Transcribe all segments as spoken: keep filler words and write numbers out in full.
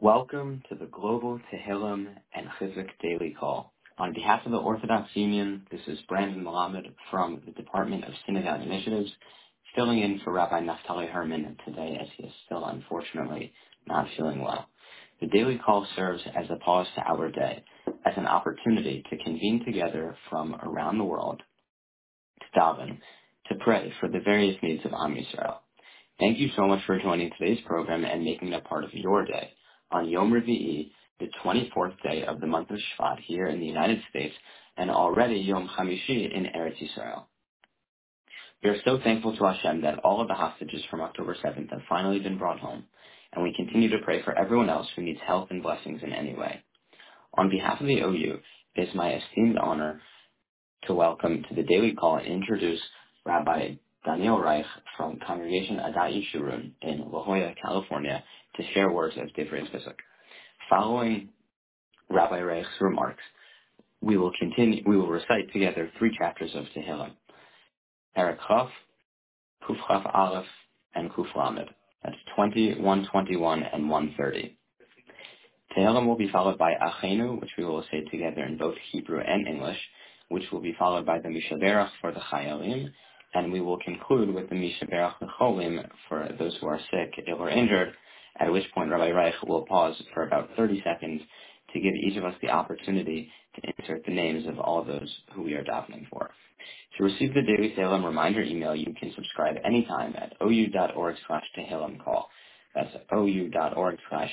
Welcome to the Global Tehillim and Chizuk Daily Call. On behalf of the Orthodox Union, this is Brandon Mohammed from the Department of Synagogue Initiatives, filling in for Rabbi Naftali Herman today as he is still unfortunately not feeling well. The Daily Call serves as a pause to our day, as an opportunity to convene together from around the world, to daven, to pray for the various needs of Am Yisrael. Thank you so much for joining today's program and making it a part of your day. On Yom Revi'i, the twenty-fourth day of the month of Shvat here in the United States, and already Yom Chamishi in Eretz Yisrael. We are so thankful to Hashem that all of the hostages from October seventh have finally been brought home, and we continue to pray for everyone else who needs health and blessings in any way. On behalf of the O U, it is my esteemed honor to welcome to the Daily Call and introduce Rabbi Daniel Reich from Congregation Adat Yeshurun in La Jolla, California, to share words of Divrei Chizuk. Following Rabbi Reich's remarks, we will continue. We will recite together three chapters of Tehillim: Perek Chaf, Kuf Chaf Aleph, and Kuf Lamed. That's twenty, one twenty-one, and one thirty. Tehillim will be followed by Achenu, which we will say together in both Hebrew and English, which will be followed by the Mishaberach for the Chayalim, and we will conclude with the Mishaberach L'Cholim for those who are sick, ill, or injured, at which point Rabbi Reich will pause for about thirty seconds to give each of us the opportunity to insert the names of all those who we are davening for. To receive the Daily Tehillim reminder email, you can subscribe anytime at ou.org slash Tehillim call. That's ou.org slash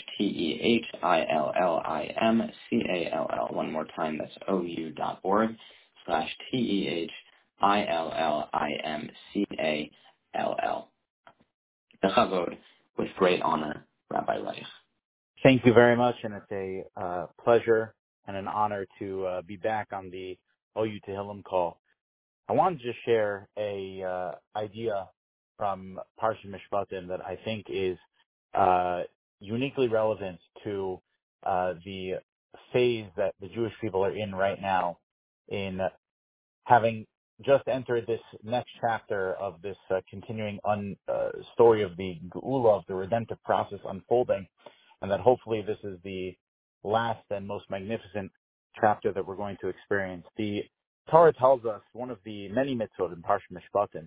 T-E-H-I-L-L-I-M-C-A-L-L. One more time, that's ou.org slash T-E-H-I-L-L-I-M-C-A-L-L. Bechavod, with great honor, Rabbi Reich. Thank you very much, and it's a uh, pleasure and an honor to uh, be back on the O U Tehillim call. I wanted to just share a uh, idea from Parsha Mishpatim that I think is uh, uniquely relevant to uh, the phase that the Jewish people are in right now, in having just entered this next chapter of this uh, continuing un, uh, story of the Geula, of the redemptive process unfolding, and that hopefully this is the last and most magnificent chapter that we're going to experience. The Torah tells us one of the many mitzvot in Parsha Mishpatim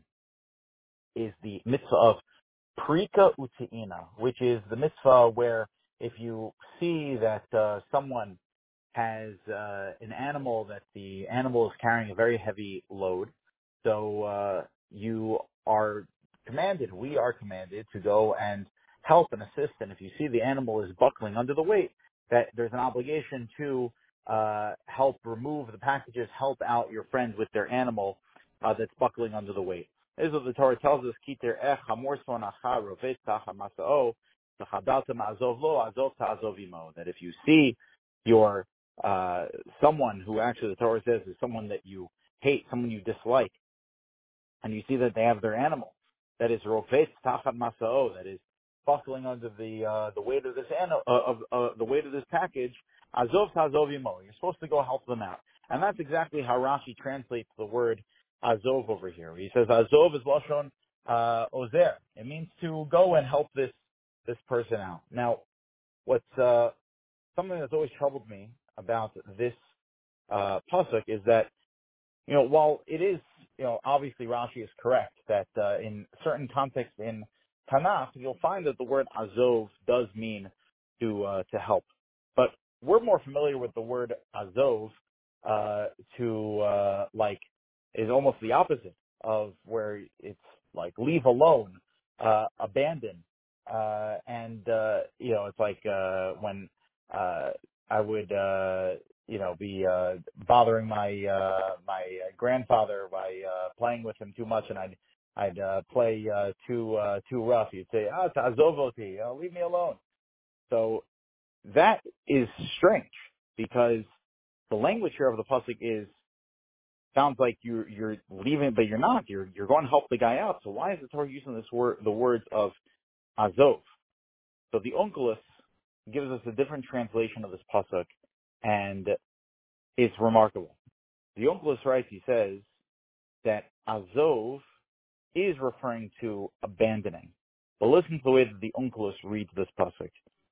is the mitzvah of Prika Uteina, which is the mitzvah where if you see that uh, someone has uh, an animal that the animal is carrying a very heavy load, so uh, you are commanded, we are commanded to go and help and assist. And if you see the animal is buckling under the weight, that there's an obligation to uh, help remove the packages, help out your friend with their animal uh, that's buckling under the weight. This is what the Torah tells us: Kiter ech hamor son acha rovet tacha masao, v'chadalta ma'azov lo azov ta'azov imo. That if you see your uh, someone who actually the Torah says is someone that you hate, someone you dislike, and you see that they have their animal that is rovet tachat masao, that is buckling under the uh, the weight of this animal, uh, of uh, the weight of this package, azov ta'azov imo. You're supposed to go help them out, and that's exactly how Rashi translates the word azov over here. He says azov is lashon uh, ozer. It means to go and help this this person out. Now, what's uh, something that's always troubled me about this uh, pasuk is that, you know, while it is, you know, obviously Rashi is correct that uh, in certain contexts in Tanakh, you'll find that the word azov does mean to uh, to help. But we're more familiar with the word azov uh, to uh, like is almost the opposite of where it's like leave alone, uh, abandon, uh, and uh, you know, it's like uh, when uh, I would uh, you know be uh, bothering my uh, my grandfather by uh, playing with him too much, and I'd I'd uh, play uh, too uh, too rough. You'd say, "Ah, ta'azovoti, uh, leave me alone." So that is strange because the language here of the pasuk is sounds like you're you're leaving, but you're not. You're you're going to help the guy out. So why is the Torah using this word, the words of azov? So the Onkelos gives us a different translation of this pasuk, and it's remarkable. The Onkelos writes, he says that azov is referring to abandoning. But listen to the way that the Onkelos reads this pasuk.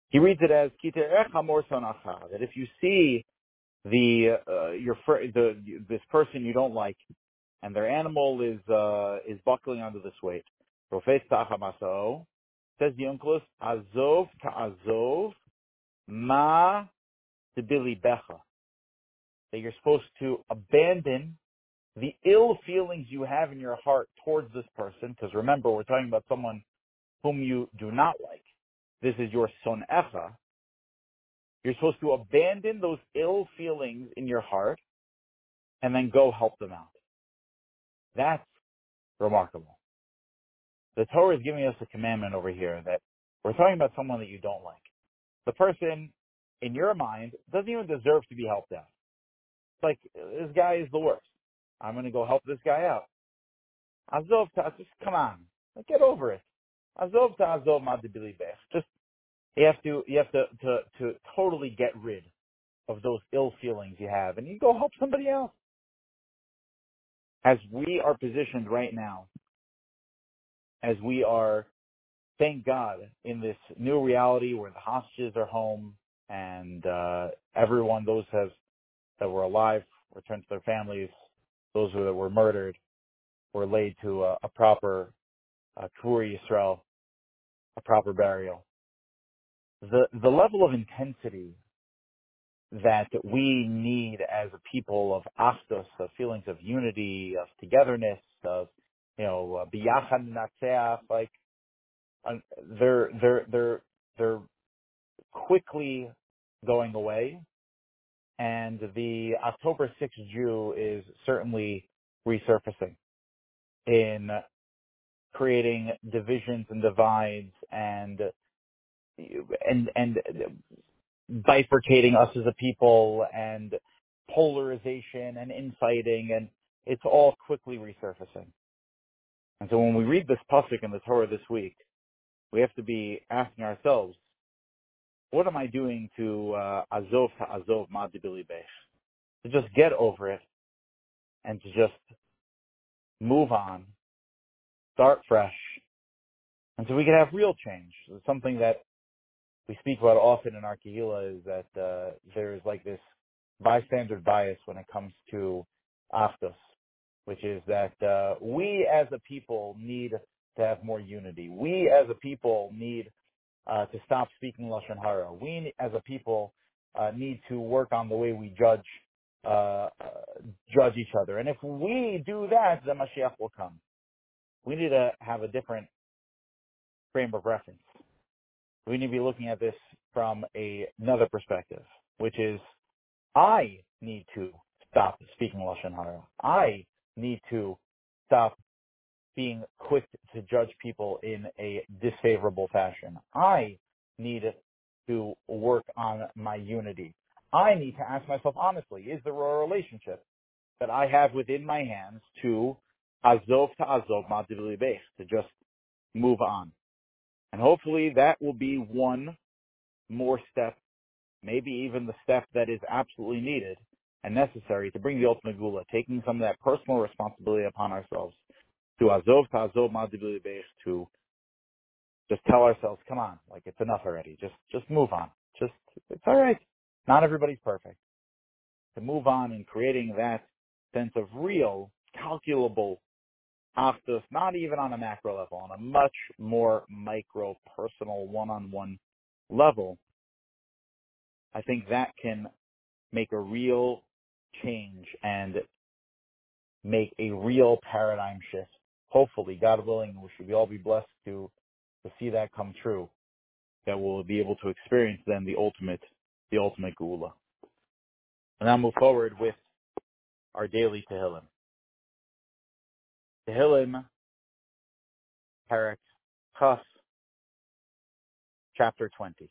He reads it as that if you see the uh, your fr- the this person you don't like, and their animal is uh, is buckling under this weight. Profes Tachamaso says the Onkelos, Azov ta'azov ma debili becha. That you're supposed to abandon the ill feelings you have in your heart towards this person, because remember, we're talking about someone whom you do not like. This is your son echa. You're supposed to abandon those ill feelings in your heart and then go help them out. That's remarkable. The Torah is giving us a commandment over here that we're talking about someone that you don't like. The person, in your mind, doesn't even deserve to be helped out. It's like, this guy is the worst. I'm going to go help this guy out. Azov ta, just come on. Like, get over it. Azov ta azov ma debili bech. Just, you have to, you have to, to, to totally get rid of those ill feelings you have, and you go help somebody else. As we are positioned right now, as we are, thank God, in this new reality where the hostages are home and uh, everyone, those have, that were alive, returned to their families, those who were murdered, were laid to a, a proper uh, Kvur Yisrael, a proper burial. The the level of intensity that we need as a people of achdos, of feelings of unity, of togetherness, of, you know, biyachad natseach, like, um, they're they're they're they're quickly going away, and the October sixth Jew is certainly resurfacing in creating divisions and divides and and and bifurcating us as a people and polarization and infighting, and it's all quickly resurfacing. And so when we read this pasuk in the Torah this week, we have to be asking ourselves, what am I doing to uh, azov to azov ma debili beis? To just get over it and to just move on, start fresh, and so we can have real change. It's something that we speak about often in our Kehillah, is that uh, there's like this bystander bias when it comes to Achdus, which is that uh, we as a people need to have more unity. We as a people need uh, to stop speaking Lashon Hara. We as a people uh, need to work on the way we judge uh, uh, judge each other. And if we do that, then Mashiach will come. We need to have a different frame of reference. We need to be looking at this from a, another perspective, which is, I need to stop speaking Lashon Hara. I need to stop being quick to judge people in a disfavorable fashion. I need to work on my unity. I need to ask myself honestly, is there a relationship that I have within my hands to azov to azov ma debili beis, to just move on? And hopefully that will be one more step, maybe even the step that is absolutely needed and necessary to bring the ultimate gula, taking some of that personal responsibility upon ourselves to azov to azov ma debili beis, to just tell ourselves, come on, like, it's enough already. Just just move on. Just, it's all right. Not everybody's perfect. To move on and creating that sense of real, calculable achdus, not even on a macro level, on a much more micro, personal, one-on-one level, I think that can make a real change and make a real paradigm shift. Hopefully, God willing, we should all be blessed to to see that come true, that we'll be able to experience then the ultimate, the ultimate Geula. And now move forward with our daily Tehillim. Tehillim, Parak Chaf, chapter twenty.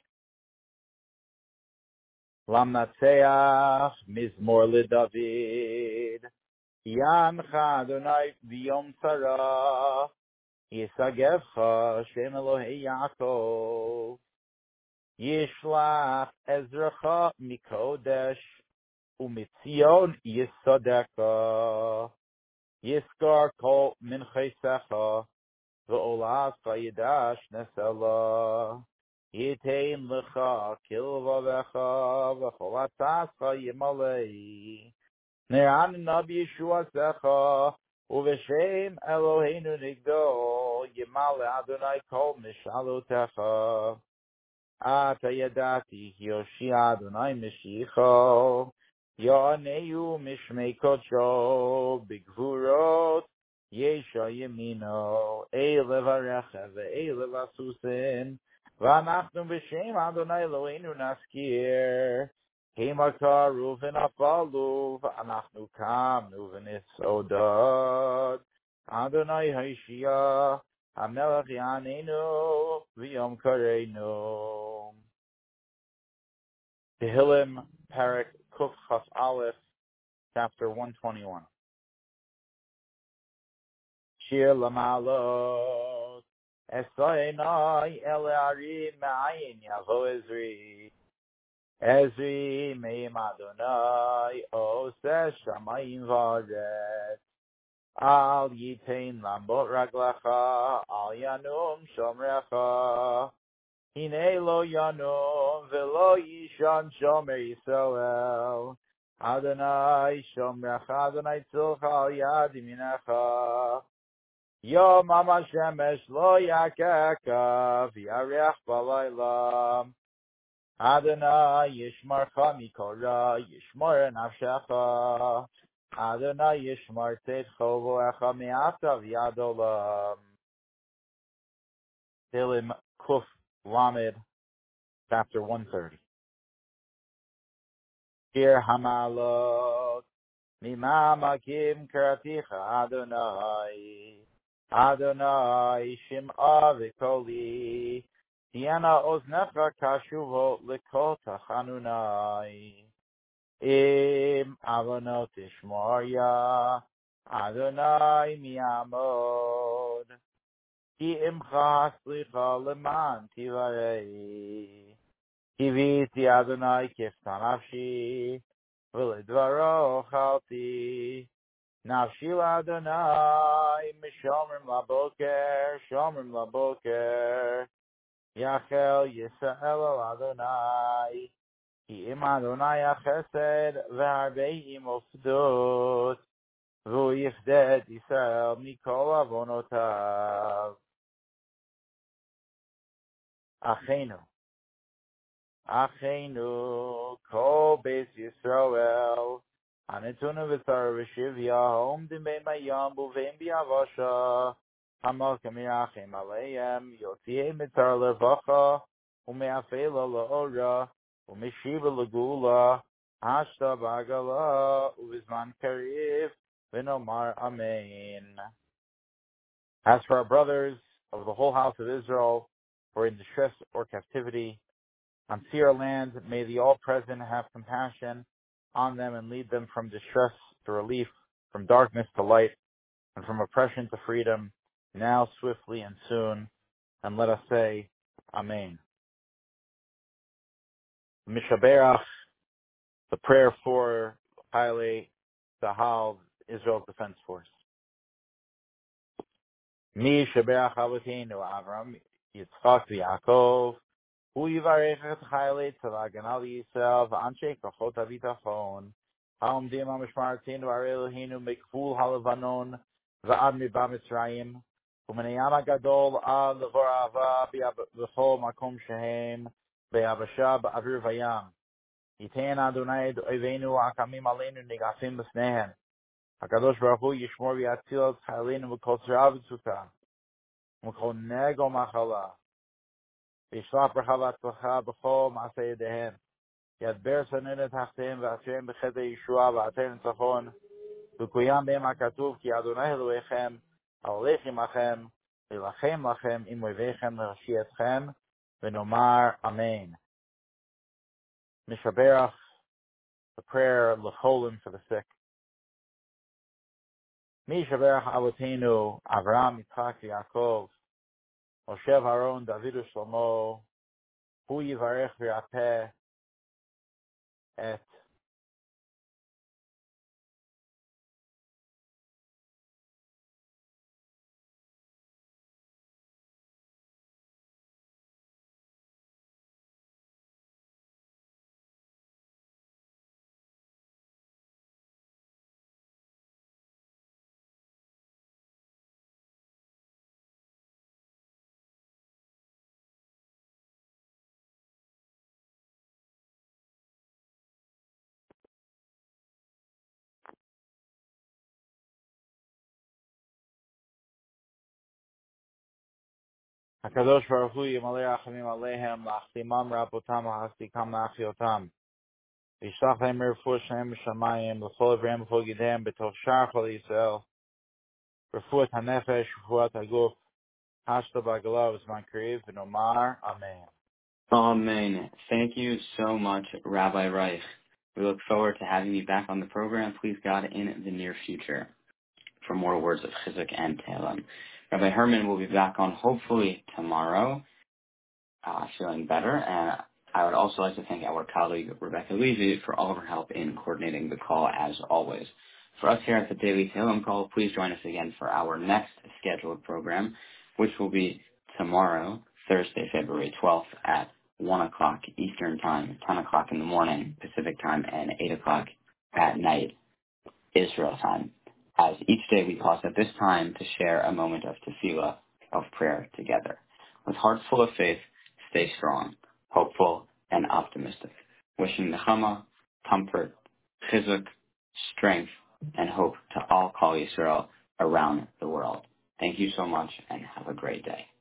Lam Natseach Mizmor LeDavid, Yancha Adonai V'yom Tzara, Yisagevcha Shem Elohei Yaakov, Yishlach Ezracha Mikodesh, Umitzion Yisodeka, Yiskar Kol Minchesecha, V'olav Vayidash Nesela, Yitain lecha kilvavecha v'chol atzascha yimalei. Ne'an nab Yeshua secha uv'shem Eloheinu nigdo yimale Adonai kol mishalotecha. Ata yadati Yoshi Adonai Mishicho Ya'aneu Mishmei Kodsho Bigvurot Yesha Yemino Eilev HaRecha Ve'eilev HaSusin V'anachnu B'Shem Adonai Eloheinu Naskir Himakaru V'nafalu V'anachnu Kamnu V'nisodad Adonai Haishiyah HaMelech Yanenu V'yom Kareinu. Tehillim, Parak, Kuf Chaf Aleph, chapter one twenty-one. Shir Lamalot Esoinai Ele Arim Ma'ayin Yavo Ezri Ezri Me'im Adonai Ose Shamayim V'aretz Al Yitain Lambot Raglacha Al Yanum Shomrecha Hine Lo Yanum V'lo Yishan Shomer Yisrael Adonai Shomrecha Adonai Tzilcha Al Yad Yiminecha Yom Mama Shemesh Lo Yakeka V'yareach Balayla Adonai Yishmarcha Mikol Yishmor Nafshecha Adonai Yishmar Teit Chovoecha Me'ata V'yadolam. Tehillim Kuf Lamed, chapter one thirty. Shir Hamalot Mima Makim Karaticha Adonai Adonai Shim'a V'koli Tiana Oznecha Kashuvo L'kol Tachanunai Im Avonot Ishmoria Adonai Mi'amod Ki Imcha Slicha Leman Tivarei Kiviti Adonai Kiftan Nafshi V'ledvaro Chalti Nafshi Adonai Mishomrim Laboker Shomrim Laboker Yachel Yisrael Adonai Ki Im Adonai Chesed V'Arbei Im Ofdot V'Hu Yifded Yisrael Mikol Avonotav. Achenu Achenu Kol Beis Yisrael Anetunu V'Tzar V'Shivya Om Dim Bein Mayam B'Vein B'Yavasha Hamal Kamirachim Aleim Yotzei Mitzar Levacha Ume'afela La'ora U'Meshiva L'Gula Hashta B'Agala U'Vizman Kariv V'Nomar Amen. As for our brothers of the whole house of Israel who are in distress or captivity on Seir land, may the All-Present have compassion on them and lead them from distress to relief, from darkness to light, and from oppression to freedom, now, swiftly, and soon. And let us say, Amen. Mishaberach, the prayer for Chayalei Tzahal, Israel's Defense Force. Mi Shaberach Avotenu Avram, Yitzchak v'Yaakov, Hu yivarech et Chayalei Tzahal Ganal Yisrael v'Anshe Kachot HaBitachon Ha'omdim HaMishmartenu Arei Eloheinu Mikvul HaLevanon v'Ad Miba Mitzrayim U'Minei Yam HaGadol Ad L'Chor Ahava B'Chol Makom Shehem Be'Yabasha B'Avir V'Yam Yitein Adonai et Oivenu Akamim Aleinu Nigafim B'Snehen HaKadosh Baruch Hu Yishmor V'Yatzil Et Chayaleinu V'Kol Tzara V'Tzuka V'Kol Nego Machala V'Yishlach Bracha V'Atzlacha B'Chol Ma'aseh Yedehem Yadber Sanenet Tachteim V'Ashem B'Chete Yeshua V'Aten Tzachon V'Kuyam Be'em HaKatuv Ki Adonai Elohechem Ha'olech Imachem V'Ilachem Lachem Im Oivechem L'Rashi Etchem V'Nomar Amen. Mishaberach, the prayer L'Cholim for the sick. Mishaberach Avotenu Avraham Yitzchak Yaakov Moshe Aaron David Shlomo Hu Yivarech V'Yapeh Et HaKadosh Baruch Hu Yimalei Rachamim Alehem Lachtimam Rabotam Lahastikam Lachiotam Yishlach Lehem Refuah Shem Shamayim L'chol Avreim L'chol Gidem B'toch Shar Chol Yisrael Refuat HaNefesh Refuat HaGuf Hashta B'Agalav Zman Kriv V'Nomar Amen. Amen. Thank you so much, Rabbi Reich. We look forward to having you back on the program, please God, in the near future for more words of Chizuk and Tehillim. Rabbi Herman will be back on hopefully tomorrow, uh, feeling better. And I would also like to thank our colleague Rebecca Levy for all of her help in coordinating the call as always. For us here at the Daily Tehillim Call, please join us again for our next scheduled program, which will be tomorrow, Thursday, February twelfth at one o'clock Eastern Time, ten o'clock in the morning Pacific Time, and eight o'clock at night Israel time. As each day we pause at this time to share a moment of tefillah, of prayer together. With hearts full of faith, stay strong, hopeful, and optimistic. Wishing nechama, comfort, chizuk, strength, and hope to all Kol Yisrael around the world. Thank you so much and have a great day.